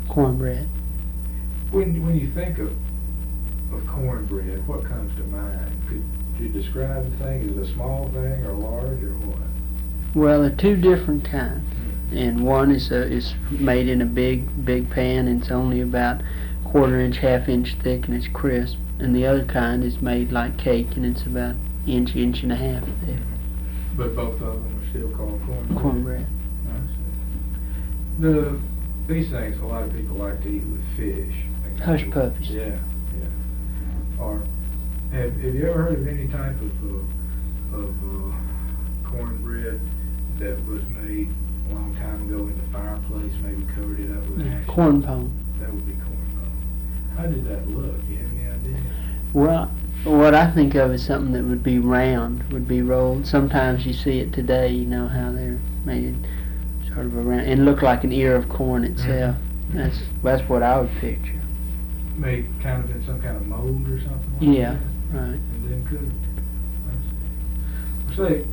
cornbread. When you think of cornbread, what comes to mind? Could you describe the thing? Is it a small thing or large or what? Well, there are two different kinds, and one is made in a big pan, and it's only about quarter-inch, half-inch thick, and it's crisp. And the other kind is made like cake, and it's about inch and a half thick. But both of them are still called cornbread. Cornbread. I see. These things a lot of people like to eat with fish. Hush puppies. Yeah. Or have you ever heard of any type of cornbread that was made a long time ago in the fireplace, maybe covered it up with ash? Corn pone. That would be corn pone. How did that look? You have any idea? Well, what I think of is something that would be round, would be rolled. Sometimes you see it today, you know how they're made sort of around, and look like an ear of corn itself. Mm-hmm. That's what I would picture. Made kind of in some kind of mold or something like Yeah, that? right. And then cooked. I see. Say,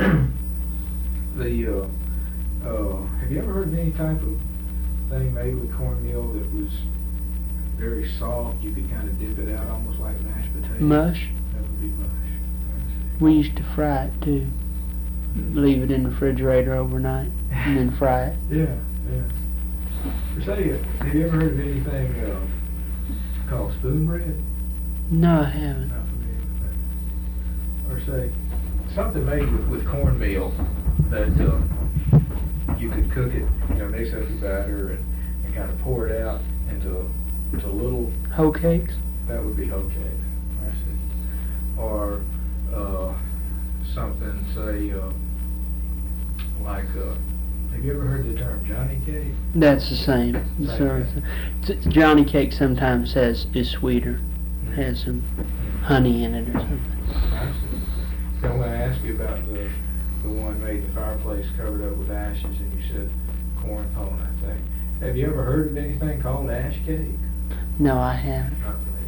have you ever heard of any type of thing made with cornmeal that was very soft? You could kind of dip it out almost like mashed potatoes. Mush. That would be mush. I see. We used to fry it too. Leave it in the refrigerator overnight and then fry it. Yeah. Say, have you ever heard of anything called spoon bread? No, I haven't. Not familiar with that. Or say, something made with cornmeal that you could cook it, mix up the batter and kind of pour it out into little... Hoe cakes? That would be hoe cakes. I see. Or something, say, like... have you ever heard the term Johnny cake? That's the same. Johnny cake sometimes is sweeter. Has some honey in it or something. I see. So I'm going to ask you about the one made in the fireplace covered up with ashes, and you said corn pone, I think. Have you ever heard of anything called ash cake? No, I haven't. Not familiar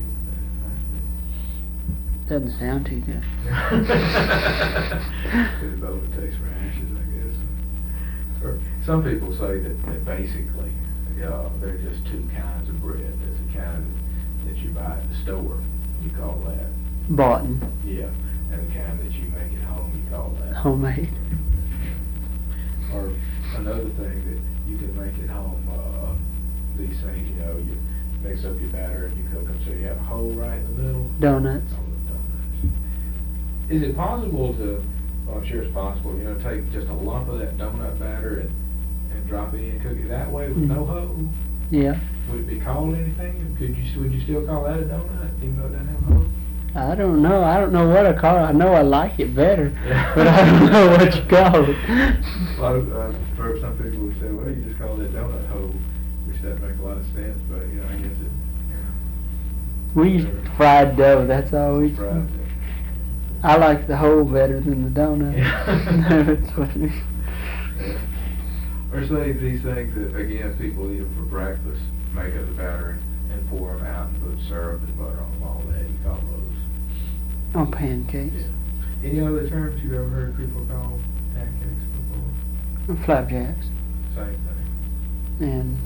with that. Doesn't sound too good. It's about what it takes for ashes, I guess. Or some people say that basically there are just two kinds of bread. There's the kind that you buy at the store, you call that. Boughton. Yeah. And the kind that you make at home, you call that. Homemade. Or another thing that you can make at home, these things, you mix up your batter and you cook them so you have a hole right in the middle. Donuts. Is it possible to, well, I'm sure it's possible, take just a lump of that donut batter and drop it in and cook it that way with no hole? Yeah. Would it be called anything? Would you still call that a donut, even though it doesn't have a hole? I don't know. I don't know what I call it. I know I like it better, but I don't know what you call it. I've heard some people who say, well, you just call it a donut hole, which doesn't make a lot of sense, but, I guess it, We use fried dough. That's all we fried do. I like the hole better than the donut. That's what it is. Yeah. Or say these things that, again, people eat them for breakfast, make up the batter and pour them out and put syrup and butter on them, all that. You call those? Oh, pancakes. Yeah. Any other terms you've ever heard people call pancakes before? Flapjacks. Same thing. And,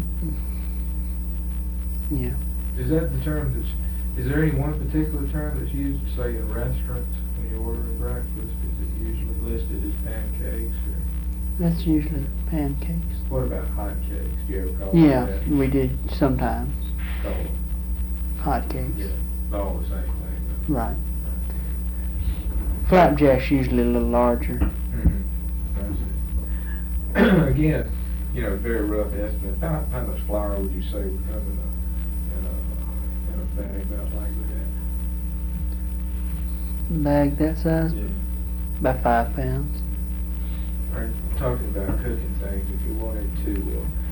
yeah. Is that the term is there any one particular term that's used, say, in restaurants when you're ordering breakfast? Is it usually listed as pancakes or? That's usually pancakes. What about hot cakes? Do you ever call them that? Yeah, we did sometimes. Call them? Hot cakes. Yeah, all the same thing. Though. Right. Flapjack's usually a little larger. Mm-hmm. Again, very rough estimate. How much flour would you say would come in a bag about like that? Bag that size? Yeah. About 5 pounds. Talking about cooking things, if you wanted to